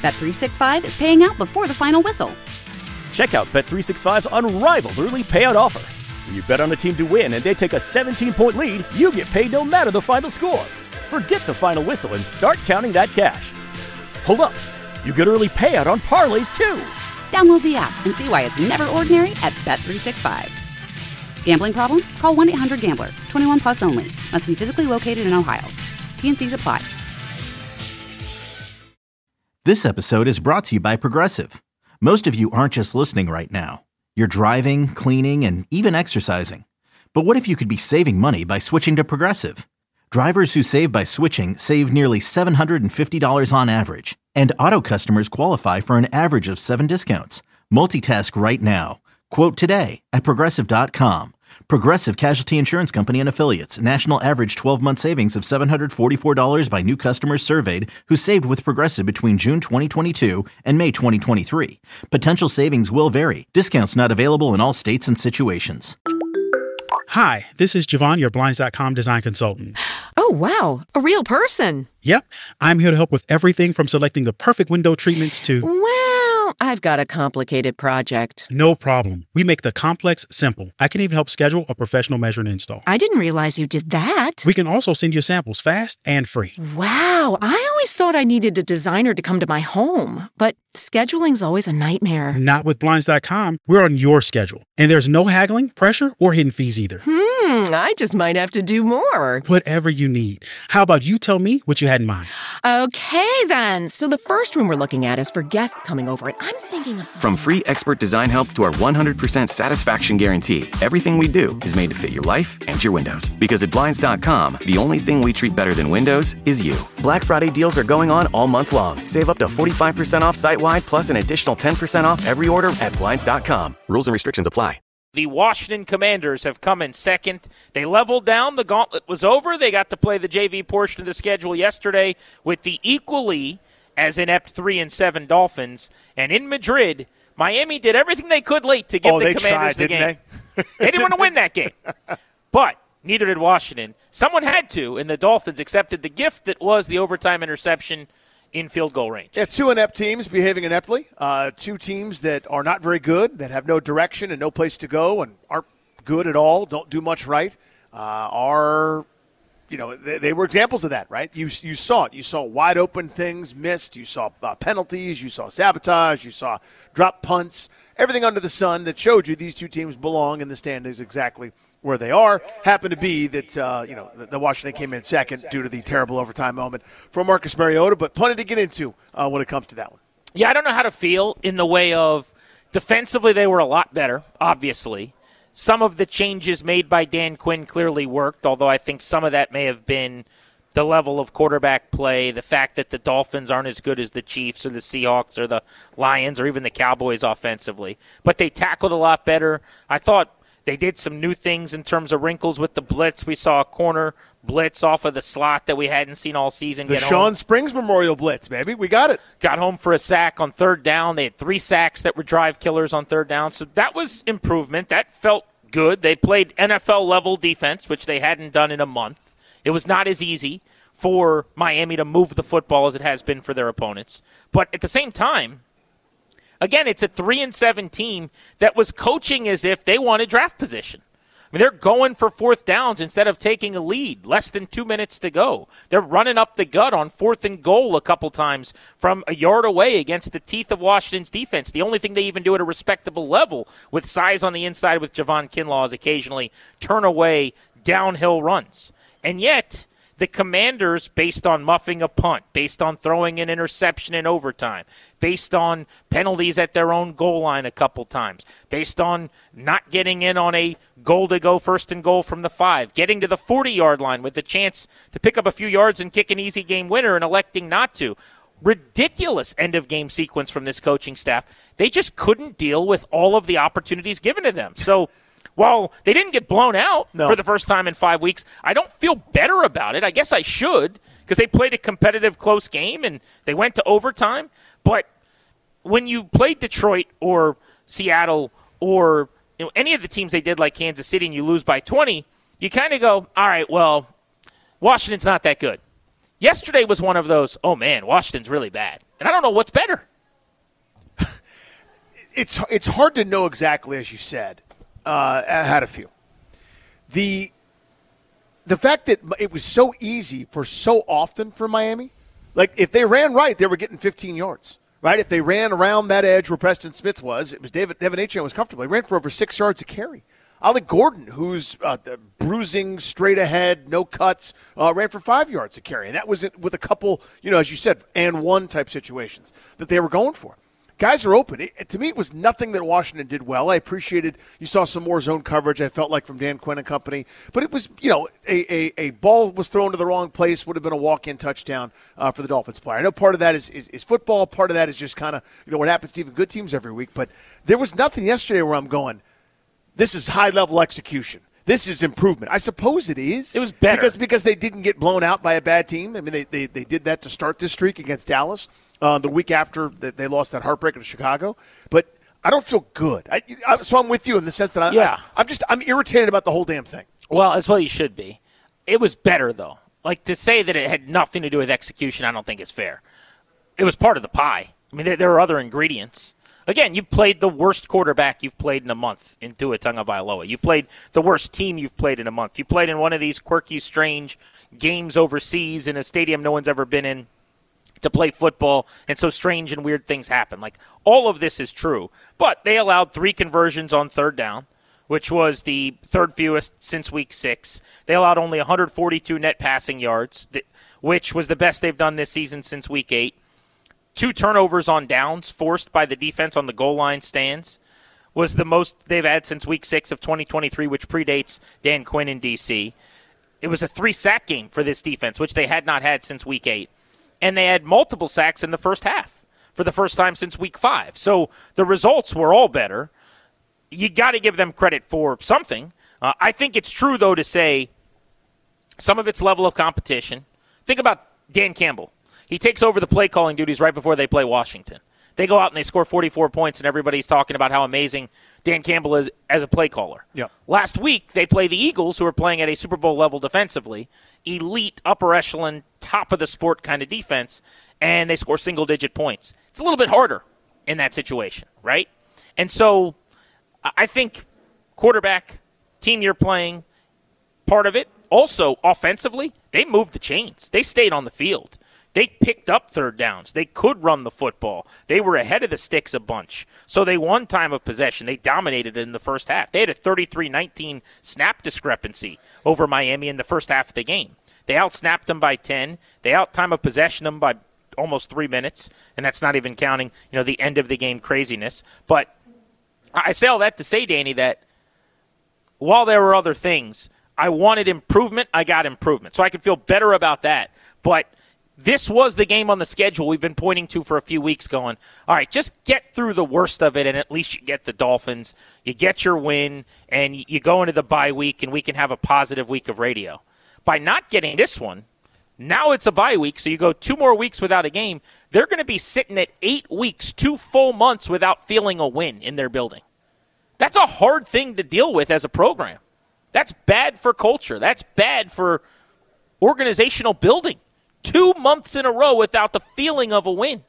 Bet365 is paying out before the final whistle. Check out Bet365's unrivaled early payout offer. When you bet on a team to win and they take a 17-point lead, you get paid no matter the final score. Forget the final whistle and start counting that cash. Hold up. You get early payout on parlays, too. Download the app and see why it's never ordinary at Bet365. Gambling problem? Call 1-800-GAMBLER. 21 plus only. Must be physically located in Ohio. T&Cs apply. This episode is brought to you by Progressive. Most of you aren't just listening right now. You're driving, cleaning, and even exercising. But what if you could be saving money by switching to Progressive? Drivers who save by switching save nearly $750 on average. And auto customers qualify for an average of 7 discounts. Multitask right now. Quote today at Progressive.com. Progressive Casualty Insurance Company and Affiliates. National average 12-month savings of $744 by new customers surveyed who saved with Progressive between June 2022 and May 2023. Potential savings will vary. Discounts not available in all states and situations. Hi, this is Javon, your Blinds.com design consultant. Oh, wow. A real person. Yep. I'm here to help with everything from selecting the perfect window treatments to... Well, I've got a complicated project. No problem. We make the complex simple. I can even help schedule a professional measure and install. I didn't realize you did that. We can also send you samples fast and free. Wow. I always thought I needed a designer to come to my home, but scheduling's always a nightmare. Not with Blinds.com. We're on your schedule. And there's no haggling, pressure, or hidden fees either. I just might have to do more. Whatever you need. How about you tell me what you had in mind? Okay, then. So the first room we're looking at is for guests coming over, and I'm thinking of something. From free expert design help to our 100% satisfaction guarantee, everything we do is made to fit your life and your windows. Because at Blinds.com, the only thing we treat better than windows is you. Black Friday deals are going on all month long. Save up to 45% off site-wide, plus an additional 10% off every order at Blinds.com. Rules and restrictions apply. The Washington Commanders have come in second. They leveled down. The gauntlet was over. They got to play the JV portion of the schedule yesterday with the equally as inept 3-7 Dolphins. And in Madrid, Miami did everything they could late to give the Commanders the game. They didn't want to win that game. But neither did Washington. Someone had to, and the Dolphins accepted the gift that was the overtime interception in field goal range. Yeah, 2 inept teams behaving ineptly. 2 teams that are not very good, that have no direction and no place to go and aren't good at all, don't do much right, they were examples of that, right? You saw it. You saw wide open things missed. You saw penalties. You saw sabotage. You saw drop punts. Everything under the sun that showed you these 2 teams belong in the standings exactly where they are. Happened to be that, the Washington came in second due to the terrible overtime moment from Marcus Mariota, but plenty to get into when it comes to that one. Yeah, I don't know how to feel in the way of defensively they were a lot better, obviously. Some of the changes made by Dan Quinn clearly worked, although I think some of that may have been the level of quarterback play, the fact that the Dolphins aren't as good as the Chiefs or the Seahawks or the Lions or even the Cowboys offensively. But they tackled a lot better. I thought they did some new things in terms of wrinkles with the blitz. We saw a corner blitz off of the slot that we hadn't seen all season. The Sean Springs Memorial Blitz, baby. We got it. Got home for a sack on third down. They had 3 sacks that were drive killers on third down. So that was improvement. That felt good. They played NFL-level defense, which they hadn't done in a month. It was not as easy for Miami to move the football as it has been for their opponents. But at the same time, again, it's a 3-7 team that was coaching as if they wanted draft position. I mean, they're going for 4th downs instead of taking a lead. Less than 2 minutes to go. They're running up the gut on 4th and goal a couple times from a yard away against the teeth of Washington's defense. The only thing they even do at a respectable level with size on the inside with Javon Kinlaw is occasionally turn away downhill runs. And yet, the Commanders, based on muffing a punt, based on throwing an interception in overtime, based on penalties at their own goal line a couple times, based on not getting in on a goal to go 1st and goal from the 5, getting to the 40-yard line with the chance to pick up a few yards and kick an easy game winner and electing not to. Ridiculous end-of-game sequence from this coaching staff. They just couldn't deal with all of the opportunities given to them. So while they didn't get blown out for the first time in 5 weeks, I don't feel better about it. I guess I should, because they played a competitive, close game, and they went to overtime. But when you play Detroit or Seattle or any of the teams they did like Kansas City and you lose by 20, you kind of go, all right, well, Washington's not that good. Yesterday was one of those, oh, man, Washington's really bad. And I don't know what's better. It's hard to know exactly, as you said. I had a few. The fact that it was so easy for so often for Miami, like if they ran right, they were getting 15 yards, right? If they ran around that edge where Preston Smith was, it was Devin Achane was comfortable. He ran for over 6 yards a carry. Ollie Gordon, who's bruising straight ahead, no cuts, ran for 5 yards a carry. And that was with a couple, as you said, and one type situations that they were going for. Guys are open. To me, it was nothing that Washington did well. I appreciated you saw some more zone coverage, I felt like, from Dan Quinn and company. But it was, a ball was thrown to the wrong place, would have been a walk-in touchdown for the Dolphins player. I know part of that is football. Part of that is just kind of, what happens to even good teams every week. But there was nothing yesterday where I'm going, this is high-level execution. This is improvement. I suppose it is. It was better. Because they didn't get blown out by a bad team. I mean, they did that to start this streak against Dallas. The week after they lost that heartbreaker to Chicago. But I don't feel good. So I'm with you in the sense that I'm irritated about the whole damn thing. Well, that's what you should be. It was better, though. Like, to say that it had nothing to do with execution, I don't think is fair. It was part of the pie. I mean, there are other ingredients. Again, you played the worst quarterback you've played in a month in Tua Tagovailoa. You played the worst team you've played in a month. You played in one of these quirky, strange games overseas in a stadium no one's ever been in to play football, and so strange and weird things happen. Like, all of this is true. But they allowed 3 conversions on third down, which was the third fewest since week 6. They allowed only 142 net passing yards, which was the best they've done this season since week 8. 2 turnovers on downs forced by the defense on the goal line stands was the most they've had since week 6 of 2023, which predates Dan Quinn in D.C. It was a 3-sack game for this defense, which they had not had since week 8. And they had multiple sacks in the first half for the first time since week 5. So the results were all better. You got to give them credit for something. I think it's true, though, to say some of its level of competition. Think about Dan Campbell. He takes over the play calling duties right before they play Washington. They go out and they score 44 points, and everybody's talking about how amazing Dan Campbell is as a play caller. Yep. Last week, they play the Eagles, who are playing at a Super Bowl level defensively, elite, upper echelon, top of the sport kind of defense, and they score single-digit points. It's a little bit harder in that situation, right? And so I think quarterback, team you're playing, part of it. Also, offensively, they moved the chains. They stayed on the field. They picked up third downs. They could run the football. They were ahead of the sticks a bunch. So they won time of possession. They dominated it in the first half. They had a 33-19 snap discrepancy over Miami in the first half of the game. They outsnapped them by 10. They out-time of possession them by almost 3 minutes, and that's not even counting, the end of the game craziness. But I say all that to say, Danny, that while there were other things, I wanted improvement. I got improvement. So I could feel better about that. But this was the game on the schedule we've been pointing to for a few weeks going, all right, just get through the worst of it, and at least you get the Dolphins. You get your win, and you go into the bye week, and we can have a positive week of radio. By not getting this one, now it's a bye week, so you go 2 more weeks without a game. They're going to be sitting at 8 weeks, 2 full months without feeling a win in their building. That's a hard thing to deal with as a program. That's bad for culture. That's bad for organizational building. 2 months in a row without the feeling of a win.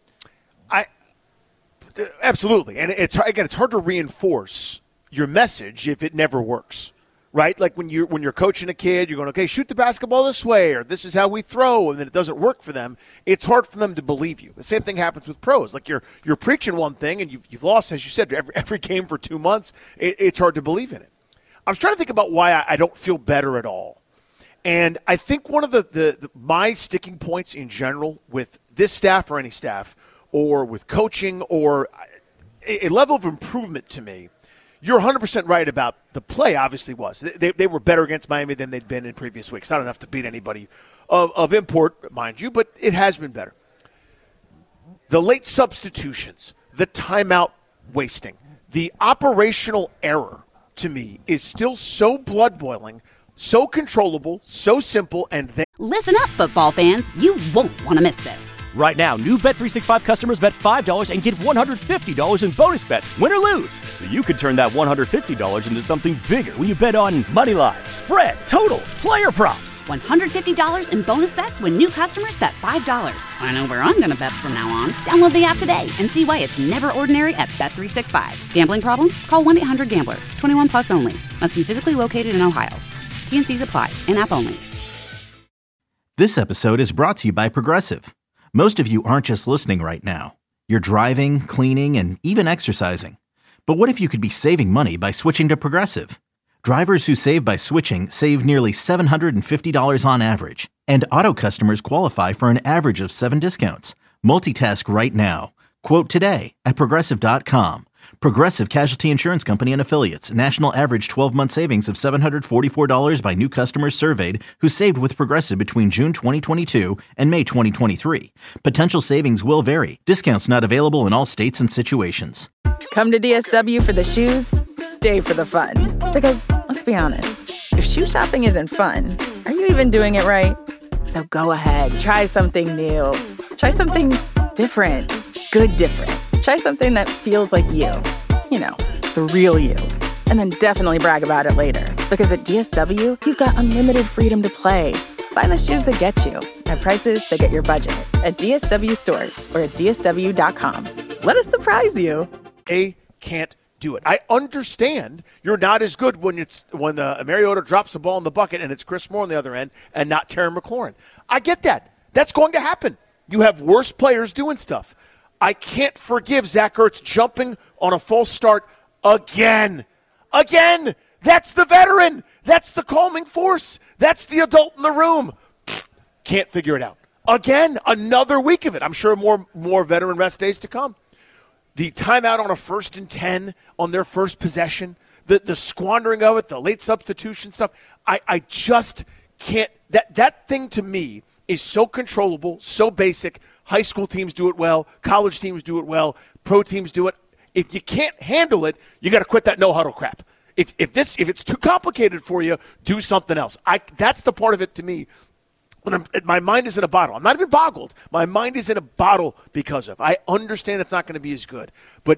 Absolutely. And it's hard to reinforce your message if it never works, right? Like when you're coaching a kid, you're going, okay, shoot the basketball this way, or this is how we throw, and then it doesn't work for them. It's hard for them to believe you. The same thing happens with pros. Like you're preaching one thing, and you've lost, as you said, every game for 2 months. It's hard to believe in it. I was trying to think about why I don't feel better at all. And I think one of my sticking points in general with this staff or any staff or with coaching or a level of improvement to me, you're 100% right about the play obviously was. They were better against Miami than they'd been in previous weeks. Not enough to beat anybody of import, mind you, but it has been better. The late substitutions, the timeout wasting, the operational error to me is still so blood-boiling, so controllable, so simple, and Listen up, football fans. You won't want to miss this. Right now, new Bet365 customers bet $5 and get $150 in bonus bets, win or lose. So you could turn that $150 into something bigger when you bet on money line, spread, totals, player props. $150 in bonus bets when new customers bet $5. I know where I'm going to bet from now on. Download the app today and see why it's never ordinary at Bet365. Gambling problem? Call 1-800-GAMBLER. 21 plus only. Must be physically located in Ohio. T&Cs apply. In-app only. This episode is brought to you by Progressive. Most of you aren't just listening right now. You're driving, cleaning, and even exercising. But what if you could be saving money by switching to Progressive? Drivers who save by switching save nearly $750 on average. And auto customers qualify for an average of 7 discounts. Multitask right now. Quote today at Progressive.com. Progressive Casualty Insurance Company and Affiliates. National average 12-month savings of $744 by new customers surveyed who saved with Progressive between June 2022 and May 2023. Potential savings will vary. Discounts not available in all states and situations. Come to DSW for the shoes, stay for the fun. Because, let's be honest, if shoe shopping isn't fun, are you even doing it right? So go ahead, try something new. Try something different. Good different. Try something that feels like you. You know, the real you. And then definitely brag about it later. Because at DSW, you've got unlimited freedom to play. Find the shoes that get you at prices that get your budget at DSW stores or at DSW.com. Let us surprise you. Can't do it. I understand you're not as good when Mariota drops the ball in the bucket and it's Chris Moore on the other end and not Terry McLaurin. I get that. That's going to happen. You have worse players doing stuff. I can't forgive Zach Ertz jumping on a false start again. Again! That's the veteran. That's the calming force. That's the adult in the room. Can't figure it out. Again, another week of it. I'm sure more veteran rest days to come. The timeout on a 1st and 10 on their first possession, the squandering of it, the late substitution stuff. I just can't. That thing to me is so controllable, so basic. High school teams do it well. College teams do it well. Pro teams do it. If you can't handle it, you got to quit that no-huddle crap. If it's too complicated for you, do something else. That's the part of it to me. When my mind is in a bottle. I'm not even boggled. My mind is in a bottle because of. I understand it's not going to be as good, but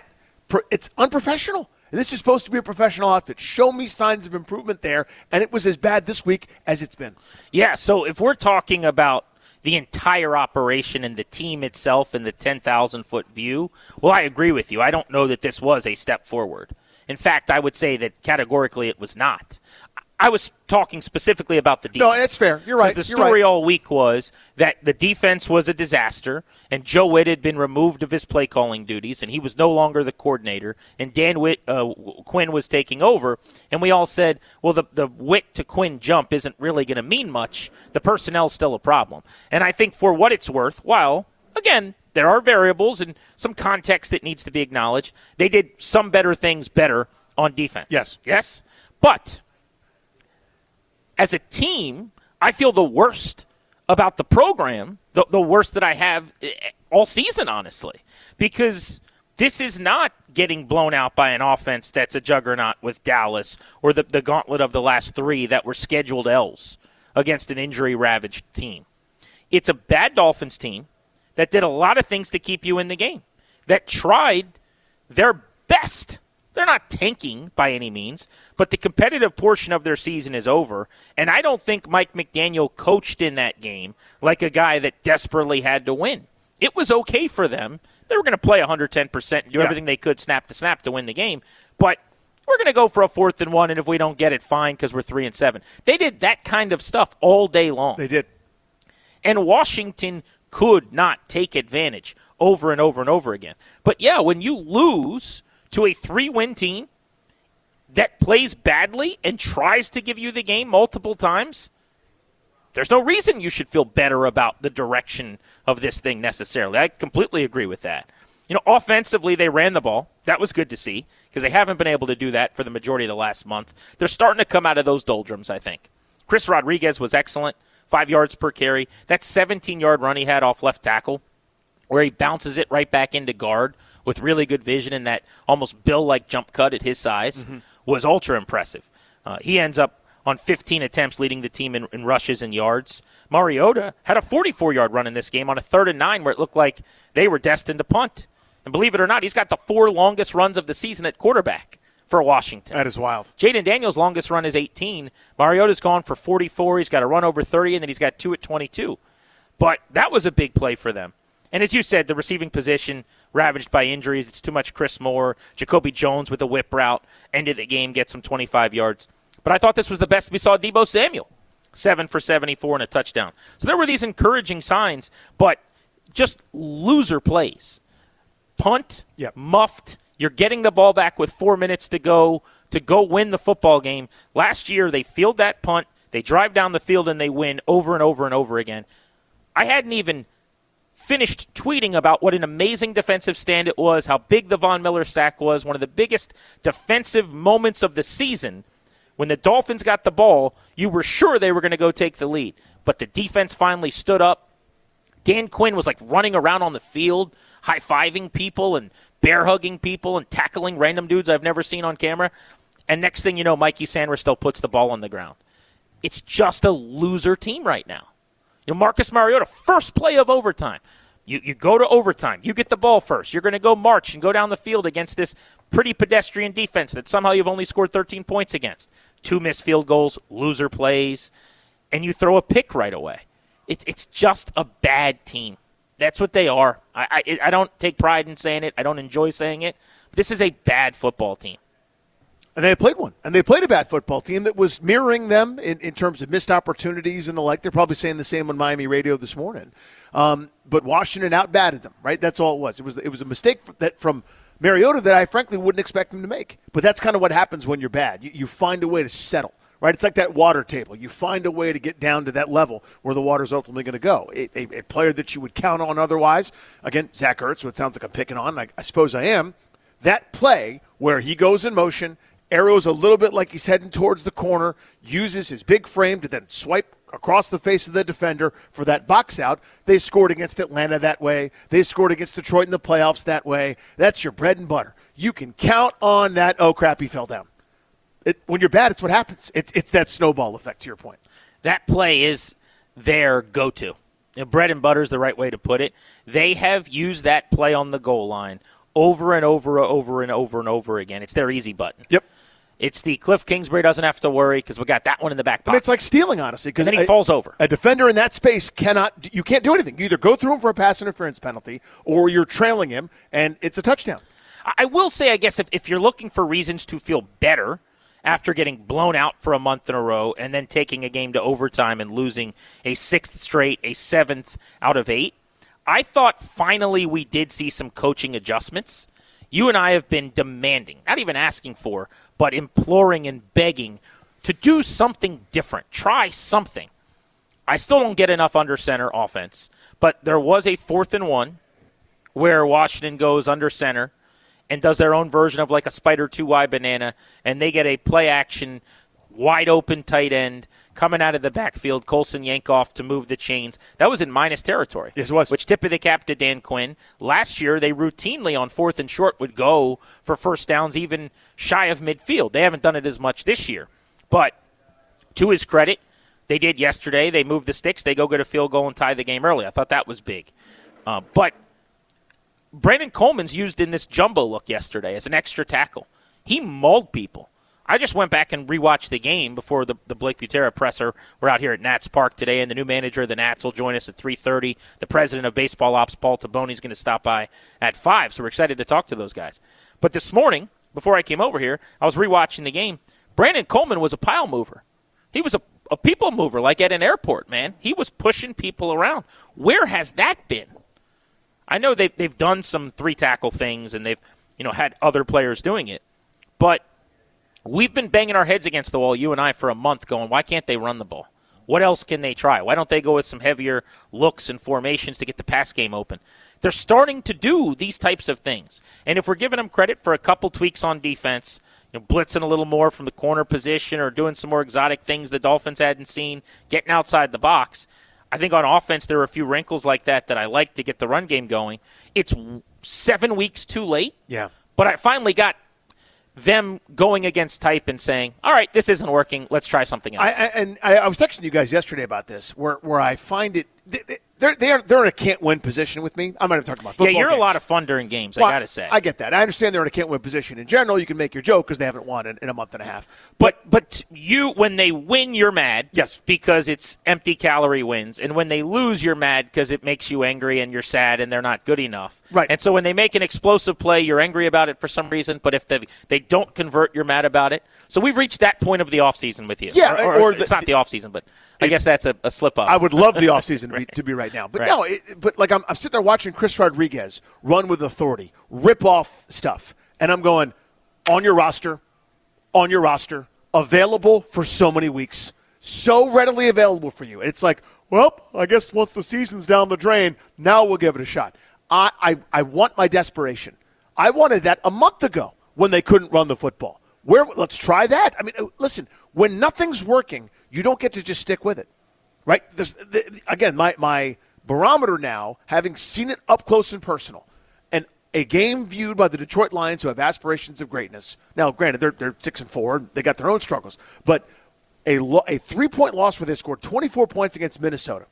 it's unprofessional. And this is supposed to be a professional outfit. Show me signs of improvement there, and it was as bad this week as it's been. Yeah, so if we're talking about the entire operation and the team itself in the 10,000-foot view, well, I agree with you. I don't know that this was a step forward. In fact, I would say that categorically it was not. I was talking specifically about the defense. No, that's fair. You're right. The story all week was that the defense was a disaster, and Joe Witt had been removed of his play-calling duties, and he was no longer the coordinator, and Quinn was taking over. And we all said, well, the Witt to Quinn jump isn't really going to mean much. The personnel's still a problem. And I think for what it's worth, while, again, there are variables and some context that needs to be acknowledged, they did some better things better on defense. Yes? But as a team, I feel the worst about the program, the worst that I have all season, honestly, because this is not getting blown out by an offense that's a juggernaut with Dallas or the gauntlet of the last 3 that were scheduled L's against an injury-ravaged team. It's a bad Dolphins team that did a lot of things to keep you in the game, that tried their best. They're not tanking by any means, but the competitive portion of their season is over, and I don't think Mike McDaniel coached in that game like a guy that desperately had to win. It was okay for them. They were going to play 110% and do everything they could snap to snap to win the game, but we're going to go for a 4th and 1, and if we don't get it, fine, because we're 3-7. They did that kind of stuff all day long. They did. And Washington could not take advantage over and over and over again. But, yeah, when you lose to a 3-win team that plays badly and tries to give you the game multiple times, there's no reason you should feel better about the direction of this thing necessarily. I completely agree with that. Offensively, they ran the ball. That was good to see because they haven't been able to do that for the majority of the last month. They're starting to come out of those doldrums, I think. Chris Rodriguez was excellent, 5 yards per carry. That 17-yard run he had off left tackle where he bounces it right back into guard with really good vision and that almost Bill-like jump cut at his size was ultra impressive. He ends up on 15 attempts, leading the team in rushes and yards. Mariota had a 44-yard run in this game on a 3rd and 9 where it looked like they were destined to punt. And believe it or not, he's got the 4 longest runs of the season at quarterback for Washington. That is wild. Jaden Daniels' longest run is 18. Mariota's gone for 44. He's got a run over 30, and then he's got 2 at 22. But that was a big play for them. And as you said, the receiving position ravaged by injuries. It's too much Chris Moore. Jacoby Jones with a whip route. Ended the game, gets him 25 yards. But I thought this was the best we saw Deebo Samuel. 7 for 74 and a touchdown. So there were these encouraging signs, but just loser plays. Punt, muffed. You're getting the ball back with 4 minutes to go win the football game. Last year, they field that punt, they drive down the field, and they win over and over and over again. I hadn't even finished tweeting about what an amazing defensive stand it was, how big the Von Miller sack was, one of the biggest defensive moments of the season. When the Dolphins got the ball, you were sure they were going to go take the lead. But the defense finally stood up. Dan Quinn was like running around on the field, high-fiving people and bear-hugging people and tackling random dudes I've never seen on camera. And next thing you know, Mikey Sanders still puts the ball on the ground. It's just a loser team right now. You know, Marcus Mariota, first play of overtime. You go to overtime. You get the ball first. You're going to go march and go down the field against this pretty pedestrian defense that somehow you've only scored 13 points against. 2 missed field goals, loser plays, and you throw a pick right away. It's just a bad team. That's what they are. I don't take pride in saying it. I don't enjoy saying it. But this is a bad football team. And they played one. And they played a bad football team that was mirroring them in terms of missed opportunities and the like. They're probably saying the same on Miami radio this morning. But Washington outbatted them, right? That's all it was. It was a mistake from Mariota that I frankly wouldn't expect him to make. But that's kind of what happens when you're bad. You find a way to settle, right? It's like that water table. You find a way to get down to that level where the water's ultimately going to go. A player that you would count on otherwise, again, Zach Ertz, so it sounds like I'm picking on, I suppose I am, that play where he goes in motion, arrows a little bit like he's heading towards the corner, uses his big frame to then swipe across the face of the defender for that box out. They scored against Atlanta that way. They scored against Detroit in the playoffs that way. That's your bread and butter. You can count on that, oh, crap, he fell down. When you're bad, it's what happens. It's that snowball effect, to your point. That play is their go-to. Bread and butter is the right way to put it. They have used that play on the goal line over and over and over again. It's their easy button. Yep. It's the Cliff Kingsbury doesn't have to worry because we got that one in the back pocket. And it's like stealing, honestly. And then he falls over. A defender in that space can't do anything. You either go through him for a pass interference penalty or you're trailing him, and it's a touchdown. I will say, I guess, if you're looking for reasons to feel better after getting blown out for a month in a row and then taking a game to overtime and losing a 6th straight, a 7th out of 8, I thought finally we did see some coaching adjustments. You and I have been demanding, not even asking for, but imploring and begging to do something different. Try something. I still don't get enough under center offense, but there was a 4th and 1 where Washington goes under center and does their own version of like a spider 2-wide banana, and they get a play action, wide open tight end coming out of the backfield, Colson Yankoff to move the chains. That was in minus territory. Yes, it was. Which tip of the cap to Dan Quinn. Last year, they routinely on 4th and short would go for first downs even shy of midfield. They haven't done it as much this year. But to his credit, they did yesterday. They moved the sticks. They go get a field goal and tie the game early. I thought that was big. But Brandon Coleman's used in this jumbo look yesterday as an extra tackle. He mauled people. I just went back and rewatched the game before the Blake Butera presser. We're out here at Nats Park today, and the new manager of the Nats will join us at 3:30. The president of baseball ops, Paul Taboni, is going to stop by at 5, so we're excited to talk to those guys. But this morning, before I came over here, I was rewatching the game. Brandon Coleman was a pile mover. He was a people mover, like at an airport, man. He was pushing people around. Where has that been? I know they've done some 3-tackle things, and they've had other players doing it, but we've been banging our heads against the wall, you and I, for a month going, why can't they run the ball? What else can they try? Why don't they go with some heavier looks and formations to get the pass game open? They're starting to do these types of things. And if we're giving them credit for a couple tweaks on defense, blitzing a little more from the corner position or doing some more exotic things the Dolphins hadn't seen, getting outside the box, I think on offense there are a few wrinkles like that I like to get the run game going. It's 7 weeks too late. Yeah. But I finally got them going against type and saying, all right, this isn't working, let's try something else. I was texting you guys yesterday about this, where I find it they're in a can't-win position with me. I'm going to talk about football. Yeah, you're games. a lot of fun during games, well, I got to say. I get that. I understand they're in a can't-win position. In general, you can make your joke because they haven't won in a month and a half. But you, when they win, you're mad. Yes. Because it's empty calorie wins. And when they lose, you're mad because it makes you angry and you're sad and they're not good enough. Right. And so when they make an explosive play, you're angry about it for some reason. But if they don't convert, you're mad about it. So we've reached that point of the offseason with you. Yeah. Or it's not the offseason, but I guess that's a slip-up. I would love the offseason right. to be right now. But right. no, but like I'm sitting there watching Chris Rodriguez run with authority, rip off stuff, and I'm going, on your roster, available for so many weeks, so readily available for you. It's like, well, I guess once the season's down the drain, now we'll give it a shot. I want my desperation. I wanted that a month ago when they couldn't run the football. Let's try that. I mean, listen, when nothing's working, you don't get to just stick with it, right? Again, my barometer now, having seen it up close and personal, and a game viewed by the Detroit Lions who have aspirations of greatness. Now, granted, they're 6-4, they got their own struggles, but a 3-point loss where they scored 24 points against Minnesota.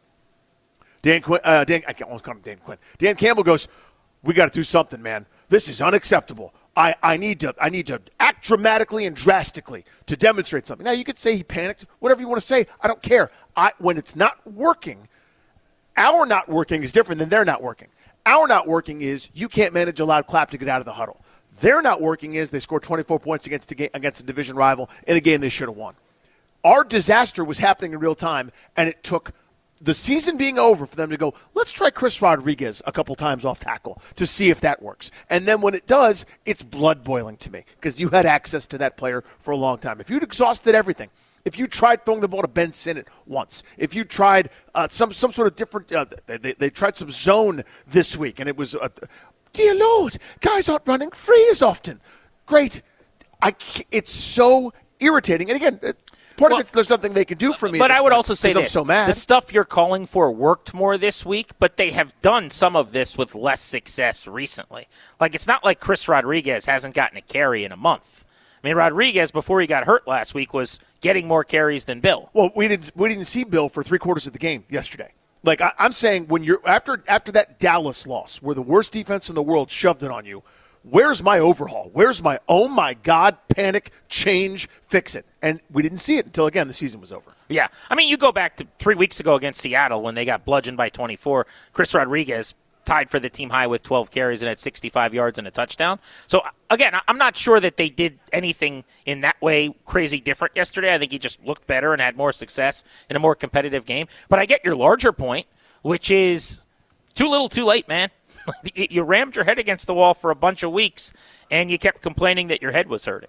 I can't almost call him Dan Quinn. Dan Campbell goes, "We got to do something, man. This is unacceptable. I need to act dramatically and drastically to demonstrate something." Now, you could say he panicked, whatever you want to say. I don't care. When it's not working, our not working is different than their not working. Our not working is you can't manage a loud clap to get out of the huddle. Their not working is they scored 24 points against a division rival in a game they should have won. Our disaster was happening in real time, and it took the season being over for them to go, let's try Chris Rodriguez a couple times off tackle to see if that works. And then when it does, it's blood boiling to me because you had access to that player for a long time. If you'd exhausted everything, if you tried throwing the ball to Ben Sinnott once, if you tried some sort of different they tried some zone this week, and it was, dear Lord, guys aren't running free as often. Great. It's so irritating. And again, part of it's there's nothing they can do for me. But I would also say this. I'm so mad. The stuff you're calling for worked more this week, but they have done some of this with less success recently. Like, it's not like Chris Rodriguez hasn't gotten a carry in a month. I mean, Rodriguez, before he got hurt last week, was getting more carries than Bill. Well, we didn't see Bill for 3/4 of the game yesterday. Like, I'm saying, when you're after that Dallas loss, where the worst defense in the world shoved it on you, where's my overhaul? Where's my, oh my God, panic, change, fix it? And we didn't see it until, again, the season was over. Yeah. I mean, you go back to 3 weeks ago against Seattle when they got bludgeoned by 24. Chris Rodriguez tied for the team high with 12 carries and had 65 yards and a touchdown. So, again, I'm not sure that they did anything in that way crazy different yesterday. I think he just looked better and had more success in a more competitive game. But I get your larger point, which is too little too late, man. You rammed your head against the wall for a bunch of weeks, and you kept complaining that your head was hurting.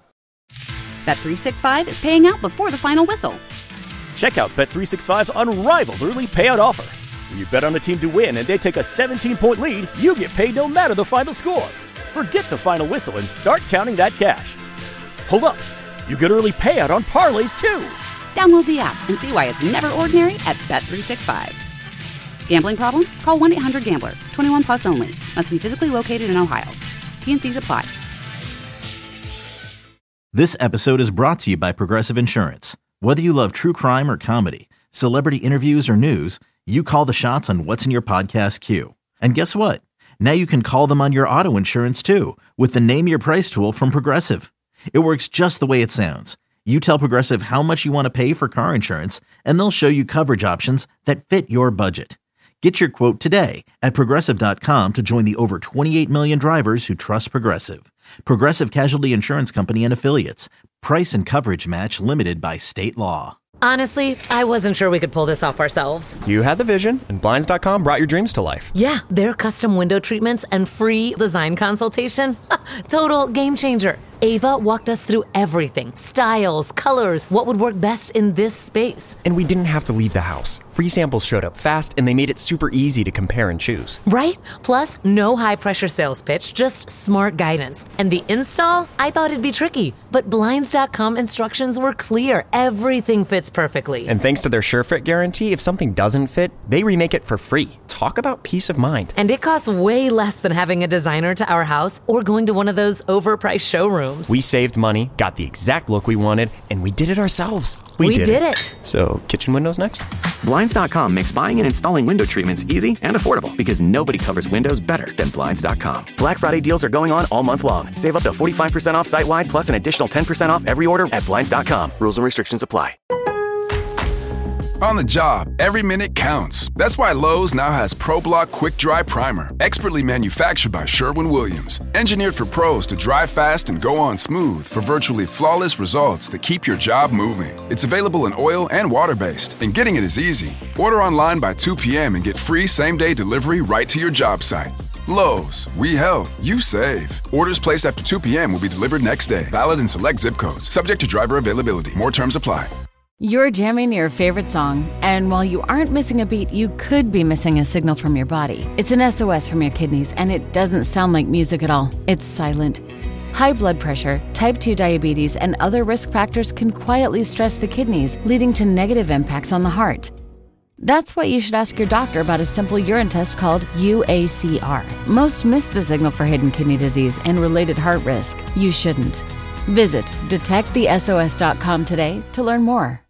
Bet365 is paying out before the final whistle. Check out Bet365's unrivaled early payout offer. When you bet on a team to win and they take a 17-point lead, you get paid no matter the final score. Forget the final whistle and start counting that cash. Hold up. You get early payout on parlays, too. Download the app and see why it's never ordinary at Bet365. Gambling problem? Call 1-800-GAMBLER. 21 plus only. Must be physically located in Ohio. T&Cs apply. This episode is brought to you by Progressive Insurance. Whether you love true crime or comedy, celebrity interviews or news, you call the shots on what's in your podcast queue. And guess what? Now you can call them on your auto insurance too with the Name Your Price tool from Progressive. It works just the way it sounds. You tell Progressive how much you want to pay for car insurance, and they'll show you coverage options that fit your budget. Get your quote today at Progressive.com to join the over 28 million drivers who trust Progressive. Progressive Casualty Insurance Company and Affiliates. Price and coverage match limited by state law. Honestly, I wasn't sure we could pull this off ourselves. You had the vision, and Blinds.com brought your dreams to life. Yeah, their custom window treatments and free design consultation. Total game changer. Ava walked us through everything. Styles, colors, what would work best in this space. And we didn't have to leave the house. Free samples showed up fast, and they made it super easy to compare and choose. Right? Plus, no high-pressure sales pitch, just smart guidance. And the install? I thought it'd be tricky, but Blinds.com instructions were clear. Everything fits perfectly. And thanks to their SureFit guarantee, if something doesn't fit, they remake it for free. It's Talk about peace of mind. And it costs way less than having a designer to our house or going to one of those overpriced showrooms. We saved money, got the exact look we wanted, and we did it ourselves. We did it. So, kitchen windows next? Blinds.com makes buying and installing window treatments easy and affordable because nobody covers windows better than Blinds.com. Black Friday deals are going on all month long. Save up to 45% off site-wide plus an additional 10% off every order at Blinds.com. Rules and restrictions apply. On the job, every minute counts. That's why Lowe's now has ProBlock Quick Dry Primer, expertly manufactured by Sherwin-Williams. Engineered for pros to dry fast and go on smooth for virtually flawless results that keep your job moving. It's available in oil and water-based, and getting it is easy. Order online by 2 p.m. and get free same-day delivery right to your job site. Lowe's, we help, you save. Orders placed after 2 p.m. will be delivered next day. Valid in select zip codes. Subject to driver availability. More terms apply. You're jamming your favorite song, and while you aren't missing a beat, you could be missing a signal from your body. It's an SOS from your kidneys, and it doesn't sound like music at all. It's silent. High blood pressure, type 2 diabetes, and other risk factors can quietly stress the kidneys, leading to negative impacts on the heart. That's why you should ask your doctor about a simple urine test called UACR. Most miss the signal for hidden kidney disease and related heart risk. You shouldn't. Visit detectthesos.com today to learn more.